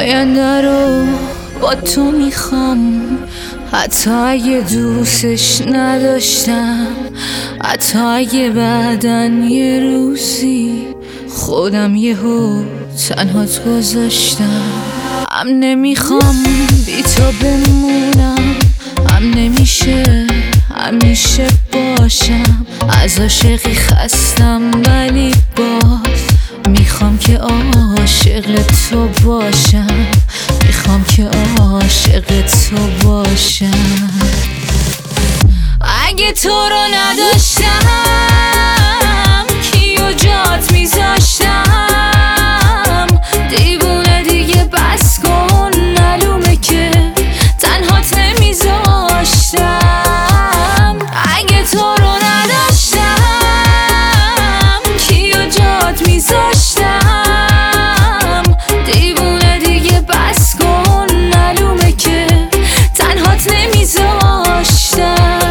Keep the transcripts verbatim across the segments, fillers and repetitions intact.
آینده رو با تو میخوام، حتی اگه دوستش نداشتم، حتی اگه بعدن یه روزی خودم یهو تنهات گذاشتم. هم نمیخوام بی تو بمونم، هم نمیشه همیشه باشم. از عاشقی خستم ولی باز میخوام که عاشق تو باشم، میخوام که عاشق تو باشم. اگه تو رو نداشتم کیو جات میذاشتم؟ دیوونه دیگه بس کن، معلومه که تنهات نمیذاشتم. اگه تو رو نداشتم کیو جات میذاشتم؟ دیوونه دیگه بس کن، معلومه که تنهات نمیذاشتم.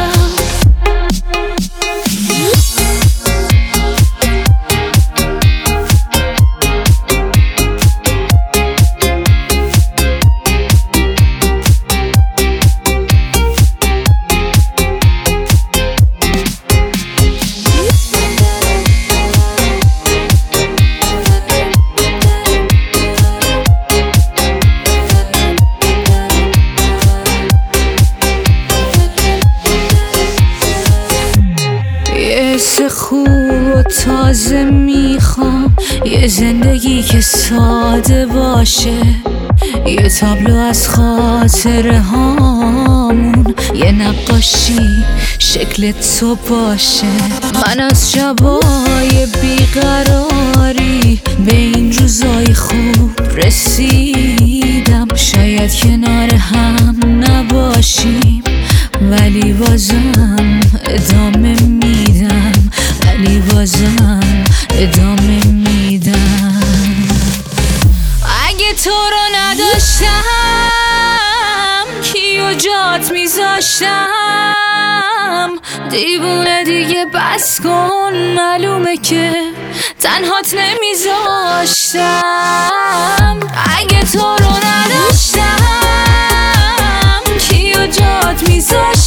حس خوب و تازه میخوام، یه زندگی که ساده باشه، یه تابلو از خاطره هامون، یه نقاشی شکل تو باشه. من از شبای بیقراری به این روزای خوب رسیدم. شاید کنار هم نباشیم ولی بازم ادامه میدم، ولی بازم ادامه میدم. اگه تو رو نداشتم کیو جات میذاشتم؟ دیوونه دیگه بس کن، معلومه که تنهات نمیذاشتم. اگه تو رو نداشتم کیو جات میذاشتم؟